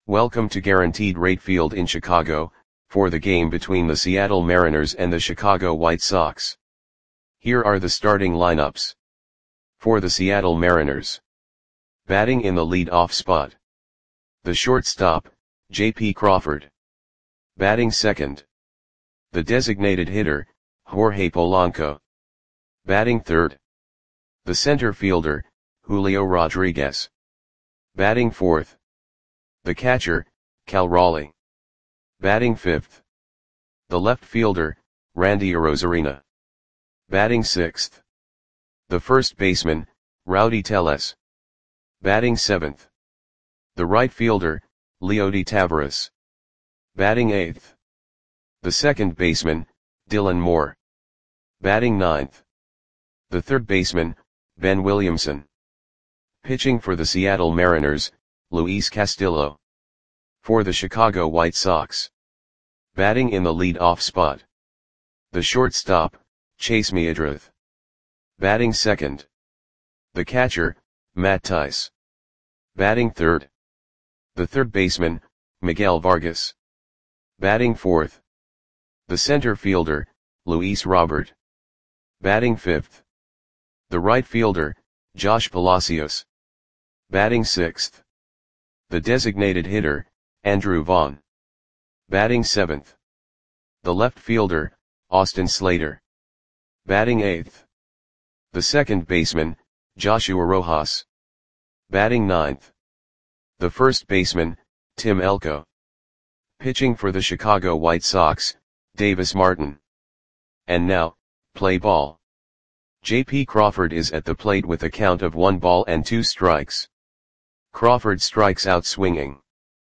Welcome to Guaranteed Rate Field in Chicago, for the game between the Seattle Mariners and the Chicago White Sox. Here are the starting lineups. For the Seattle Mariners. Batting in the lead-off spot. The shortstop, J.P. Crawford. Batting second. The designated hitter, Jorge Polanco. Batting third. The center fielder, Julio Rodriguez. Batting fourth. The catcher, Cal Raleigh. Batting fifth. The left fielder, Randy Arozarena. Batting sixth. The first baseman, Rowdy Tellez. Batting seventh. The right fielder, Leody Taveras. Batting eighth. The second baseman, Dylan Moore. Batting ninth. The third baseman, Ben Williamson. Pitching for the Seattle Mariners, Luis Castillo. For the Chicago White Sox. Batting in the lead-off spot. The shortstop, Chase Meadroth. Batting second. The catcher, Matt Thaiss. Batting third. The third baseman, Miguel Vargas. Batting fourth. The center fielder, Luis Robert. Batting fifth. The right fielder, Josh Palacios. Batting sixth. The designated hitter, Andrew Vaughn. Batting seventh. The left fielder, Austin Slater. Batting eighth. The second baseman, Joshua Rojas. Batting ninth. The first baseman, Tim Elko. Pitching for the Chicago White Sox, Davis Martin. And now, play ball. J.P. Crawford is at the plate with a count of 1 ball and 2 strikes. Crawford strikes out swinging.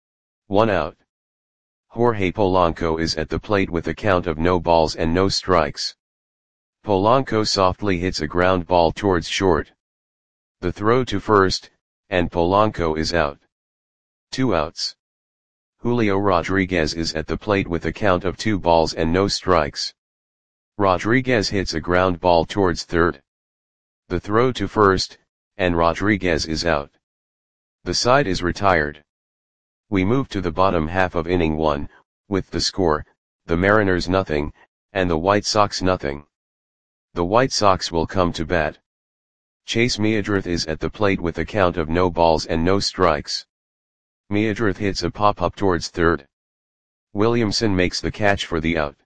1 out. Jorge Polanco is at the plate with a count of no balls and no strikes. Polanco softly hits a ground ball towards short. The throw to first, and Polanco is out. 2 outs. Julio Rodriguez is at the plate with a count of 2 balls and no strikes. Rodriguez hits a ground ball towards third. The throw to first, and Rodriguez is out. The side is retired. We move to the bottom half of inning 1, with the score, the Mariners nothing, and the White Sox nothing. The White Sox will come to bat. Chase Meadroth is at the plate with a count of no balls and no strikes. Meadroth hits a pop-up towards third. Williamson makes the catch for the out.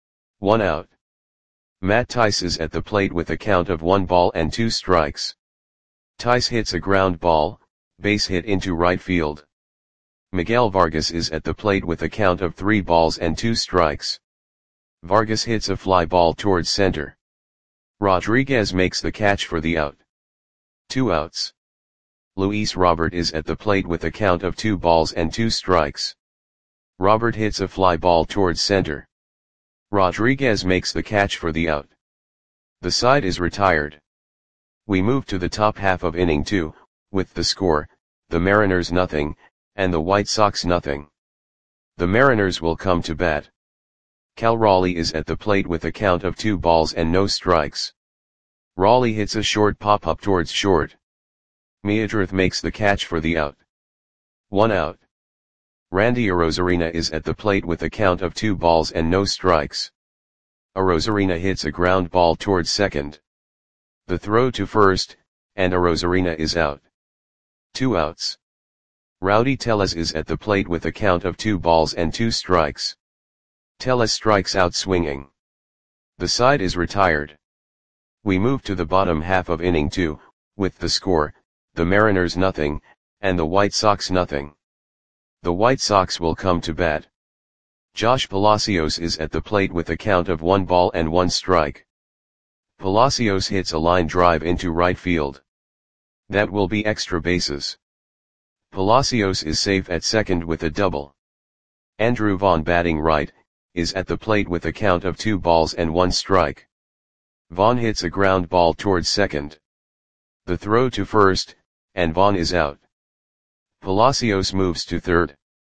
1 out. Matt Thaiss is at the plate with a count of 1 ball and 2 strikes. Thaiss hits a ground ball, base hit into right field. Miguel Vargas is at the plate with a count of 3 balls and 2 strikes. Vargas hits a fly ball towards center. Rodriguez makes the catch for the out. 2 outs. Luis Robert is at the plate with a count of 2 balls and 2 strikes. Robert hits a fly ball towards center. Rodriguez makes the catch for the out. The side is retired. We move to the top half of inning 2, with the score, the Mariners nothing, and the White Sox nothing. The Mariners will come to bat. Cal Raleigh is at the plate with a count of 2 balls and no strikes. Raleigh hits a short pop-up towards short. Meadroth makes the catch for the out. 1 out. Randy Arozarena is at the plate with a count of 2 balls and no strikes. Arozarena hits a ground ball towards second. The throw to first, and Arozarena is out. 2 outs. Rowdy Tellez is at the plate with a count of 2 balls and 2 strikes. Tellez strikes out swinging. The side is retired. We move to the bottom half of inning 2, with the score, the Mariners nothing, and the White Sox nothing. The White Sox will come to bat. Josh Palacios is at the plate with a count of 1 ball and 1 strike. Palacios hits a line drive into right field. That will be extra bases. Palacios is safe at second with a double. Andrew Vaughn, batting right, is at the plate with a count of 2 balls and 1 strike. Vaughn hits a ground ball towards second. The throw to first, and Vaughn is out. Palacios moves to third.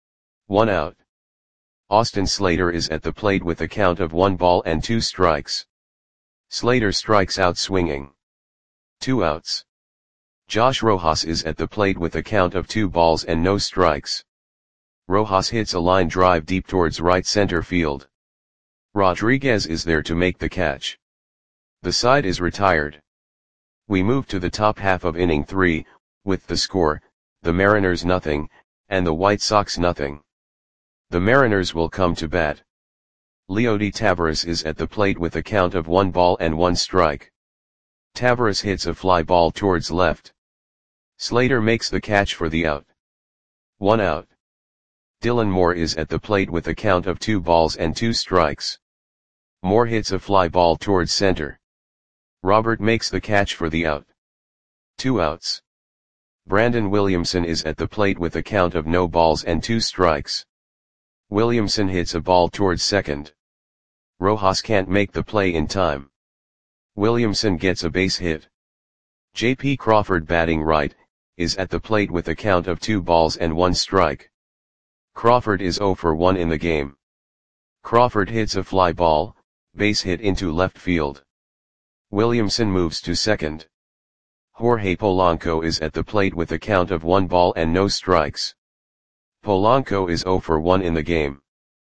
1 out. Austin Slater is at the plate with a count of 1 ball and 2 strikes. Slater strikes out swinging. 2 outs. Josh Rojas is at the plate with a count of 2 balls and no strikes. Rojas hits a line drive deep towards right center field. Rodriguez is there to make the catch. The side is retired. We move to the top half of inning 3, with the score, the Mariners nothing, and the White Sox nothing. The Mariners will come to bat. Leody Taveras is at the plate with a count of 1 ball and 1 strike. Taveras hits a fly ball towards left. Slater makes the catch for the out. 1 out. Dylan Moore is at the plate with a count of 2 balls and 2 strikes. Moore hits a fly ball towards center. Robert makes the catch for the out. 2 outs. Brandon Williamson is at the plate with a count of no balls and 2 strikes. Williamson hits a ball towards second. Rojas can't make the play in time. Williamson gets a base hit. J.P. Crawford, batting right, is at the plate with a count of 2 balls and 1 strike. Crawford is 0 for 1 in the game. Crawford hits a fly ball, base hit into left field. Williamson moves to second. Jorge Polanco is at the plate with a count of 1 ball and no strikes. Polanco is 0 for 1 in the game.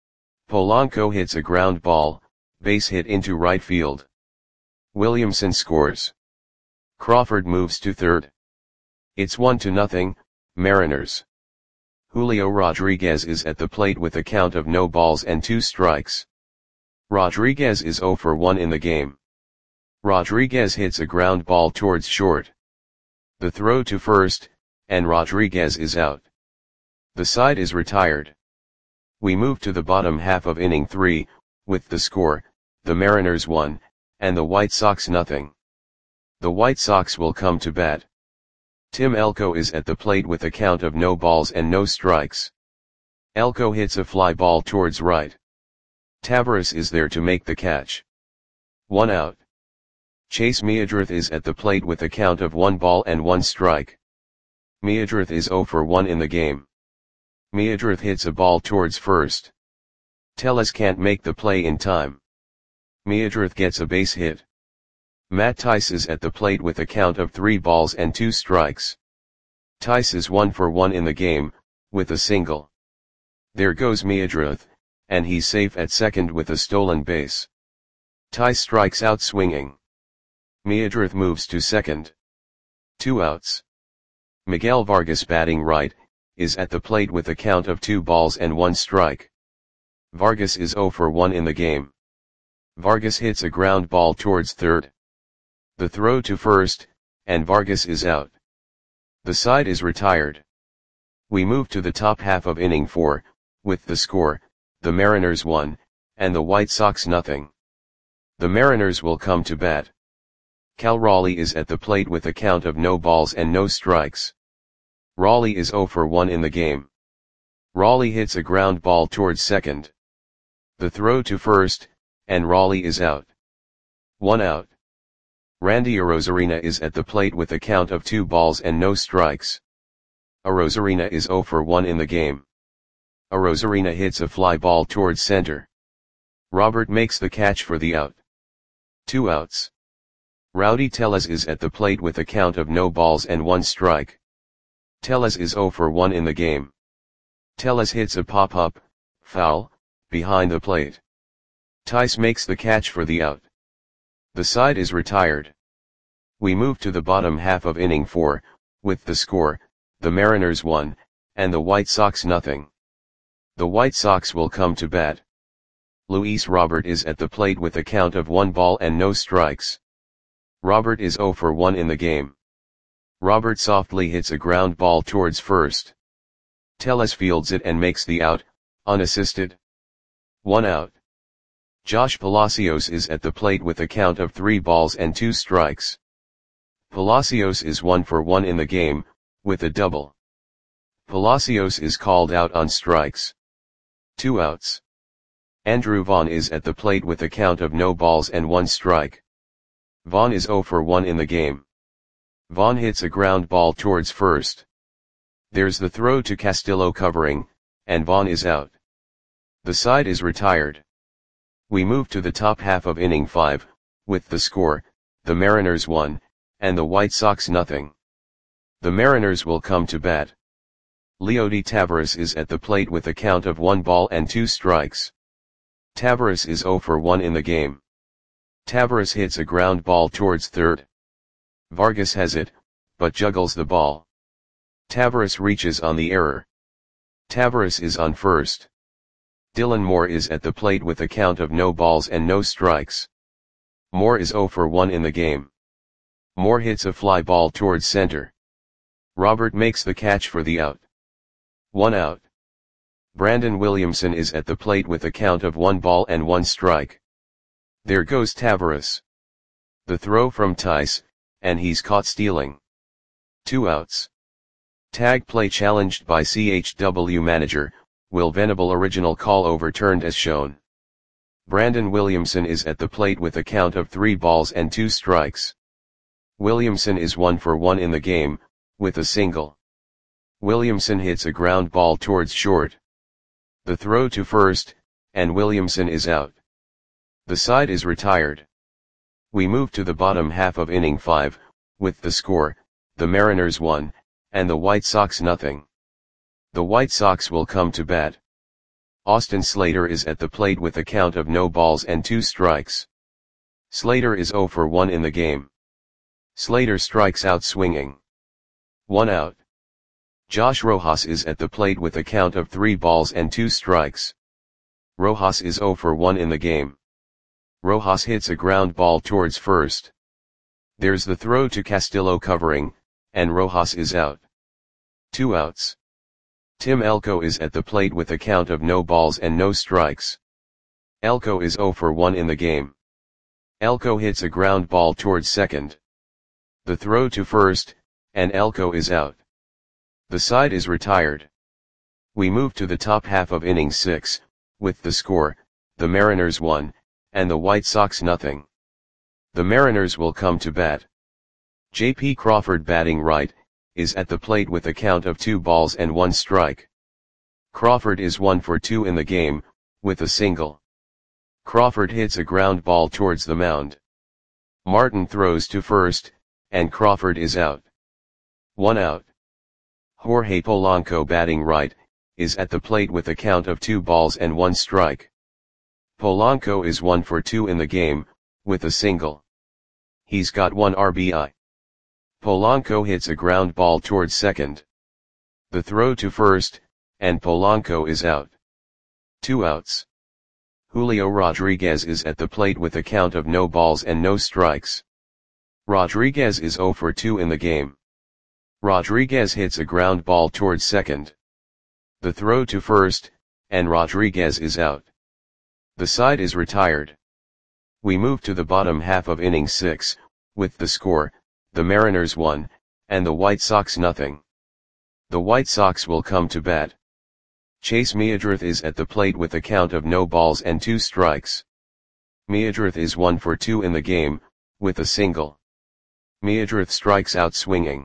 Polanco hits a ground ball, base hit into right field. Williamson scores. Crawford moves to third. It's 1-0, Mariners. Julio Rodriguez is at the plate with a count of no balls and 2 strikes. Rodriguez is 0 for 1 in the game. Rodriguez hits a ground ball towards short. The throw to first, and Rodriguez is out. The side is retired. We move to the bottom half of inning 3, with the score, the Mariners 1, and the White Sox nothing. The White Sox will come to bat. Tim Elko is at the plate with a count of no balls and no strikes. Elko hits a fly ball towards right. Taveras is there to make the catch. 1 out. Chase Meadrith is at the plate with a count of 1 ball and 1 strike. Meadrith is 0 for 1 in the game. Meadrith hits a ball towards first. Tellez can't make the play in time. Meadrith gets a base hit. Matt Tice is at the plate with a count of 3 balls and 2 strikes. Tice is 1 for 1 in the game, with a single. There goes Meadrith, and he's safe at second with a stolen base. Tice strikes out swinging. Meadrith moves to second. 2 outs. Miguel Vargas, batting right, is at the plate with a count of 2 balls and 1 strike. Vargas is 0 for 1 in the game. Vargas hits a ground ball towards third. The throw to first, and Vargas is out. The side is retired. We move to the top half of inning 4, with the score, the Mariners 1, and the White Sox nothing. The Mariners will come to bat. Cal Raleigh is at the plate with a count of no balls and no strikes. Raleigh is 0 for 1 in the game. Raleigh hits a ground ball towards second. The throw to first, and Raleigh is out. 1 out. Randy Arozarena is at the plate with a count of 2 balls and no strikes. Arozarena is 0 for 1 in the game. Arozarena hits a fly ball towards center. Robert makes the catch for the out. 2 outs. Rowdy Tellez is at the plate with a count of no balls and 1 strike. Tellez is 0 for 1 in the game. Tellez hits a pop-up, foul, behind the plate. Tice makes the catch for the out. The side is retired. We move to the bottom half of inning 4, with the score, the Mariners 1, and the White Sox nothing. The White Sox will come to bat. Luis Robert is at the plate with a count of 1 ball and no strikes. Robert is 0 for 1 in the game. Robert softly hits a ground ball towards first. Tellez fields it and makes the out, unassisted. 1 out. Josh Palacios is at the plate with a count of 3 balls and 2 strikes. Palacios is 1 for 1 in the game, with a double. Palacios is called out on strikes. 2 outs. Andrew Vaughn is at the plate with a count of no balls and 1 strike. Vaughn is 0 for 1 in the game. Vaughn hits a ground ball towards first. There's the throw to Castillo covering, and Vaughn is out. The side is retired. We move to the top half of inning 5, with the score, the Mariners 1, and the White Sox nothing. The Mariners will come to bat. Leody Tavares is at the plate with a count of 1 ball and 2 strikes. Tavares is 0 for 1 in the game. Tavares hits a ground ball towards third. Vargas has it, but juggles the ball. Tavares reaches on the error. Tavares is on first. Dylan Moore is at the plate with a count of no balls and no strikes. Moore is 0 for 1 in the game. Moore hits a fly ball towards center. Robert makes the catch for the out. 1 out. Brandon Williamson is at the plate with a count of 1 ball and 1 strike. There goes Tavares. The throw from Tice, and he's caught stealing. 2 outs. Tag play challenged by CHW manager, Will Venable. Original call overturned as shown. Brandon Williamson is at the plate with a count of 3 balls and 2 strikes. Williamson is 1 for 1 in the game, with a single. Williamson hits a ground ball towards short. The throw to first, and Williamson is out. The side is retired. We move to the bottom half of inning 5, with the score, the Mariners 1, and the White Sox nothing. The White Sox will come to bat. Austin Slater is at the plate with a count of no balls and 2 strikes. Slater is 0 for 1 in the game. Slater strikes out swinging. 1 out. Josh Rojas is at the plate with a count of 3 balls and 2 strikes. Rojas is 0 for 1 in the game. Rojas hits a ground ball towards first. There's the throw to Castillo covering, and Rojas is out. 2 outs. Tim Elko is at the plate with a count of no balls and no strikes. Elko is 0 for 1 in the game. Elko hits a ground ball towards second. The throw to first, and Elko is out. The side is retired. We move to the top half of inning 6, with the score, the Mariners 1, and the White Sox nothing. The Mariners will come to bat. J.P. Crawford, batting right, is at the plate with a count of 2 balls and 1 strike. Crawford is 1 for 2 in the game, with a single. Crawford hits a ground ball towards the mound. Martin throws to first, and Crawford is out. 1 out. Jorge Polanco, batting right, is at the plate with a count of 2 balls and 1 strike. Polanco is 1 for 2 in the game, with a single. He's got 1 RBI. Polanco hits a ground ball towards second. The throw to first, and Polanco is out. 2 outs. Julio Rodriguez is at the plate with a count of no balls and no strikes. Rodriguez is 0 for 2 in the game. Rodriguez hits a ground ball towards second. The throw to first, and Rodriguez is out. The side is retired. We move to the bottom half of inning 6, with the score, the Mariners 1, and the White Sox nothing. The White Sox will come to bat. Chase Meadrith is at the plate with a count of no balls and 2 strikes. Meadrith is 1 for 2 in the game, with a single. Meadrith strikes out swinging.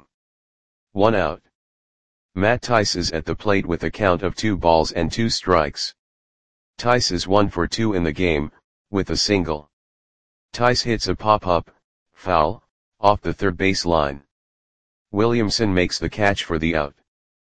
1 out. Matt Tice is at the plate with a count of 2 balls and 2 strikes. Tice is 1 for 2 in the game, with a single. Tice hits a pop-up, foul, off the third base line. Williamson makes the catch for the out.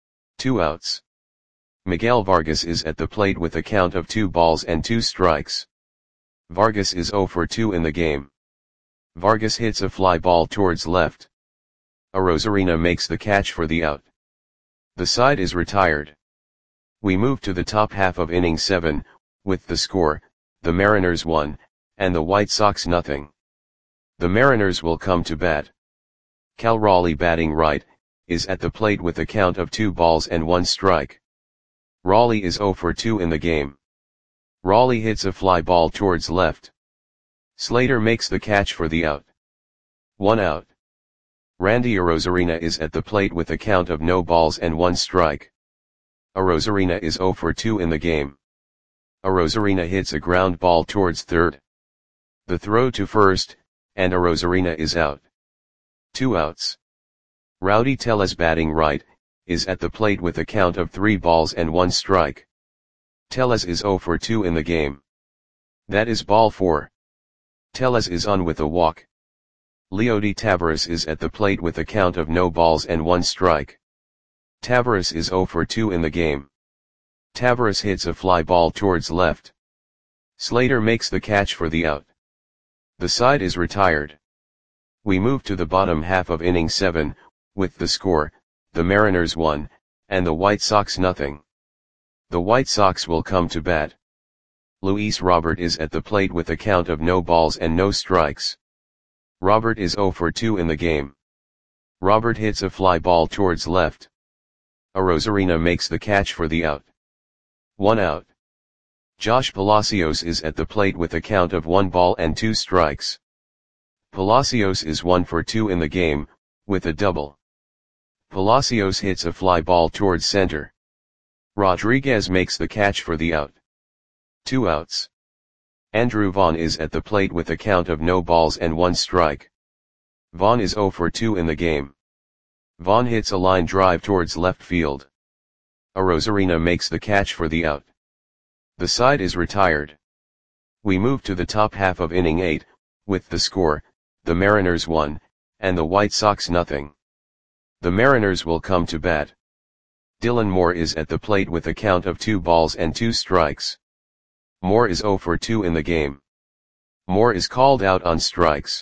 2 outs. Miguel Vargas is at the plate with a count of 2 balls and 2 strikes. Vargas is 0 for 2 in the game. Vargas hits a fly ball towards left. Arozarena makes the catch for the out. The side is retired. We move to the top half of inning 7, with the score, the Mariners 1, and the White Sox nothing. The Mariners will come to bat. Cal Raleigh, batting right, is at the plate with a count of 2 balls and 1 strike. Raleigh is 0 for 2 in the game. Raleigh hits a fly ball towards left. Slater makes the catch for the out. 1 out. Randy Arozarena is at the plate with a count of no balls and 1 strike. Arozarena is 0 for 2 in the game. Arozarena hits a ground ball towards third. The throw to first, and Arozarena is out. 2 outs. Rowdy Tellez, batting right, is at the plate with a count of 3 balls and 1 strike. Tellez is 0 for 2 in the game. That is ball 4. Tellez is on with a walk. Leody Tavares is at the plate with a count of no balls and 1 strike. Tavares is 0 for 2 in the game. Tavares hits a fly ball towards left. Slater makes the catch for the out. The side is retired. We move to the bottom half of inning 7, with the score, the Mariners 1, and the White Sox nothing. The White Sox will come to bat. Luis Robert is at the plate with a count of no balls and no strikes. Robert is 0 for 2 in the game. Robert hits a fly ball towards left. Arozarena makes the catch for the out. 1 out. Josh Palacios is at the plate with a count of 1 ball and 2 strikes. Palacios is 1 for 2 in the game, with a double. Palacios hits a fly ball towards center. Rodriguez makes the catch for the out. 2 outs. Andrew Vaughn is at the plate with a count of no balls and 1 strike. Vaughn is 0 for 2 in the game. Vaughn hits a line drive towards left field. Arozarena makes the catch for the out. The side is retired. We move to the top half of inning 8, with the score, the Mariners 1, and the White Sox nothing. The Mariners will come to bat. Dylan Moore is at the plate with a count of 2 balls and 2 strikes. Moore is 0 for 2 in the game. Moore is called out on strikes.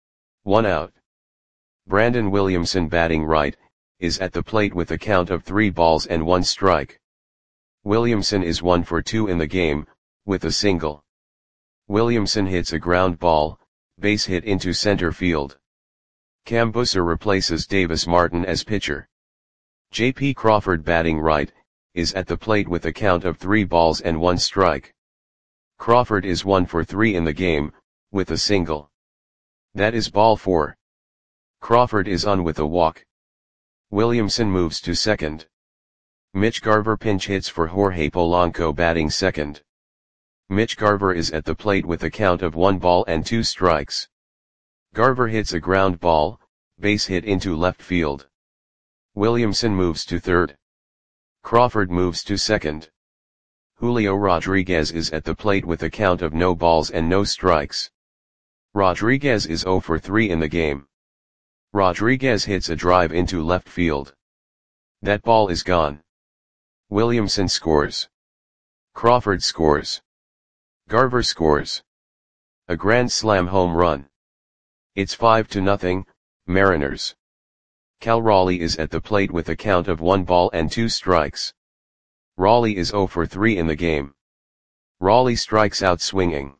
1 out. Brandon Williamson, batting right, is at the plate with a count of 3 balls and 1 strike. Williamson is 1 for 2 in the game, with a single. Williamson hits a ground ball, base hit into center field. Cam Busser replaces Davis Martin as pitcher. J.P. Crawford, batting right, is at the plate with a count of 3 balls and 1 strike. Crawford is 1 for 3 in the game, with a single. That is ball 4. Crawford is on with a walk. Williamson moves to second. Mitch Garver pinch hits for Jorge Polanco, batting second. Mitch Garver is at the plate with a count of 1 ball and 2 strikes. Garver hits a ground ball, base hit into left field. Williamson moves to third. Crawford moves to second. Julio Rodriguez is at the plate with a count of no balls and no strikes. Rodriguez is 0 for 3 in the game. Rodriguez hits a drive into left field. That ball is gone. Williamson scores. Crawford scores. Garver scores. A grand slam home run. It's 5-0, Mariners. Cal Raleigh is at the plate with a count of 1 ball and 2 strikes. Raleigh is 0 for 3 in the game. Raleigh strikes out swinging.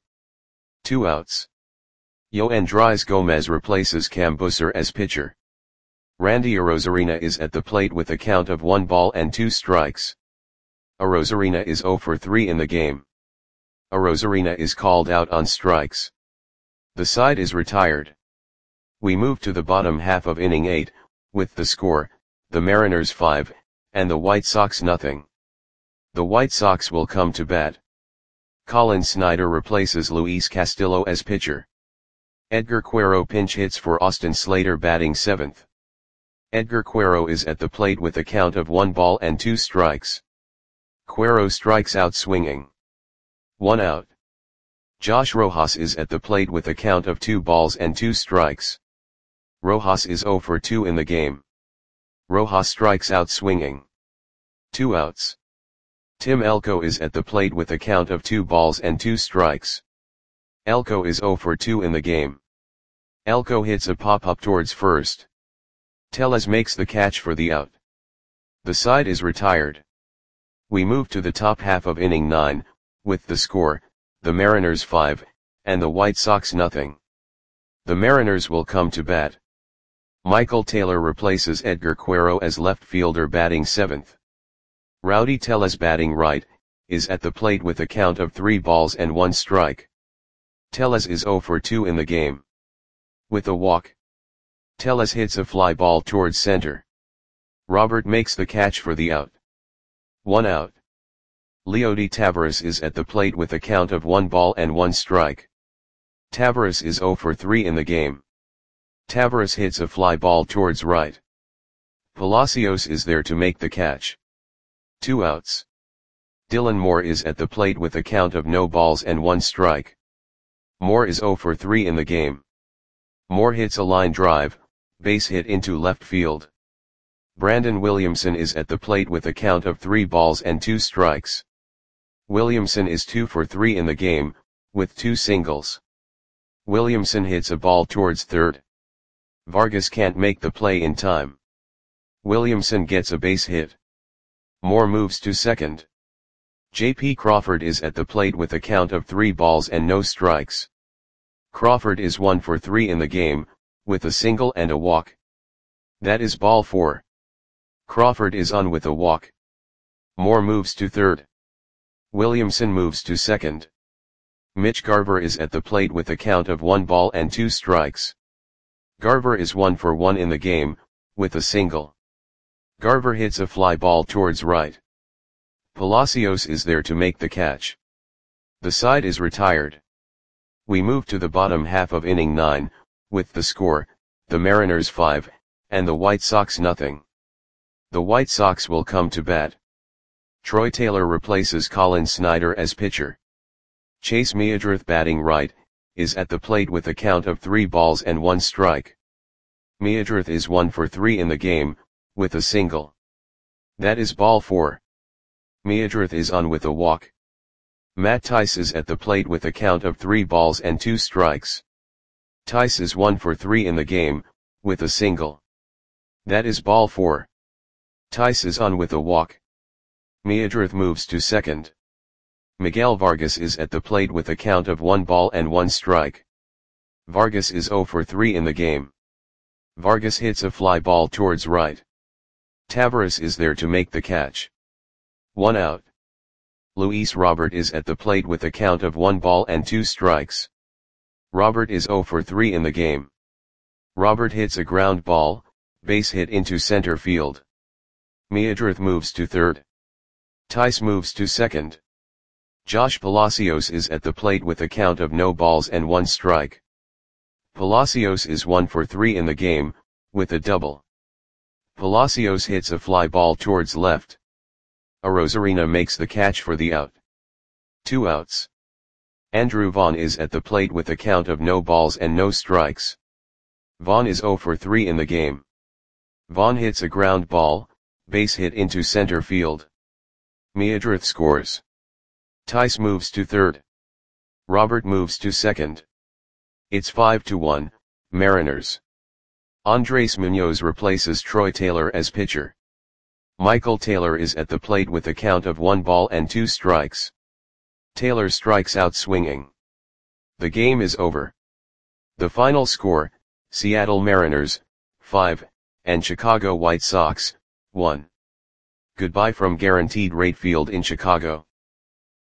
2 outs. Yoendrys Gomez replaces Cam Busser as pitcher. Randy Arozarena is at the plate with a count of 1 ball and 2 strikes. Arozarena is 0 for 3 in the game. Arozarena is called out on strikes. The side is retired. We move to the bottom half of inning 8, with the score, the Mariners 5, and the White Sox nothing. The White Sox will come to bat. Colin Snyder replaces Luis Castillo as pitcher. Edgar Quero pinch hits for Austin Slater, batting 7th. Edgar Quero is at the plate with a count of 1 ball and 2 strikes. Quero strikes out swinging. 1 out. Josh Rojas is at the plate with a count of 2 balls and 2 strikes. Rojas is 0 for 2 in the game. Rojas strikes out swinging. 2 outs. Tim Elko is at the plate with a count of 2 balls and 2 strikes. Elko is 0 for 2 in the game. Elko hits a pop-up towards first. Tellez makes the catch for the out. The side is retired. We move to the top half of inning 9, with the score, the Mariners 5, and the White Sox nothing. The Mariners will come to bat. Michael Taylor replaces Edgar Quero as left fielder, batting 7th. Rowdy Tellez, batting right, is at the plate with a count of 3 balls and 1 strike. Tellez is 0 for 2 in the game. With a walk. Tellez hits a fly ball towards center. Robert makes the catch for the out. 1 out. Leody Taveras is at the plate with a count of 1 ball and 1 strike. Taveras is 0 for 3 in the game. Taveras hits a fly ball towards right. Palacios is there to make the catch. 2 outs. Dylan Moore is at the plate with a count of no balls and 1 strike. Moore is 0 for 3 in the game. Moore hits a line drive, base hit into left field. Brandon Williamson is at the plate with a count of 3 balls and 2 strikes. Williamson is 2 for 3 in the game, with 2 singles. Williamson hits a ball towards third. Vargas can't make the play in time. Williamson gets a base hit. Moore moves to second. J.P. Crawford is at the plate with a count of 3 balls and no strikes. Crawford is 1 for 3 in the game, with a single and a walk. That is ball 4. Crawford is on with a walk. Moore moves to third. Williamson moves to second. Mitch Garver is at the plate with a count of 1 ball and 2 strikes. Garver is 1 for 1 in the game, with a single. Garver hits a fly ball towards right. Palacios is there to make the catch. The side is retired. We move to the bottom half of inning 9, with the score, the Mariners 5, and the White Sox nothing. The White Sox will come to bat. Troy Taylor replaces Colin Snyder as pitcher. Chase Meadroth, batting right, is at the plate with a count of 3 balls and 1 strike. Meadroth is 1 for 3 in the game, with a single. That is ball 4. Meadroth is on with a walk. Matt Tice is at the plate with a count of 3 balls and 2 strikes. Tice is 1 for 3 in the game, with a single. That is ball 4. Tice is on with a walk. Meadroth moves to second. Miguel Vargas is at the plate with a count of 1 ball and 1 strike. Vargas is 0 for 3 in the game. Vargas hits a fly ball towards right. Taveras is there to make the catch. 1 out. Luis Robert is at the plate with a count of 1 ball and 2 strikes. Robert is 0 for 3 in the game. Robert hits a ground ball, base hit into center field. Meadroth moves to third. Tice moves to second. Josh Palacios is at the plate with a count of no balls and 1 strike. Palacios is 1 for 3 in the game, with a double. Palacios hits a fly ball towards left. Arozarena makes the catch for the out. 2 outs. Andrew Vaughn is at the plate with a count of no balls and no strikes. Vaughn is 0 for 3 in the game. Vaughn hits a ground ball, base hit into center field. Meadroth scores. Tice moves to third. Robert moves to second. It's 5-1, Mariners. Andres Munoz replaces Troy Taylor as pitcher. Michael Taylor is at the plate with a count of 1 ball and 2 strikes. Taylor strikes out swinging. The game is over. The final score, Seattle Mariners, 5, and Chicago White Sox, 1. Goodbye from Guaranteed Rate Field in Chicago.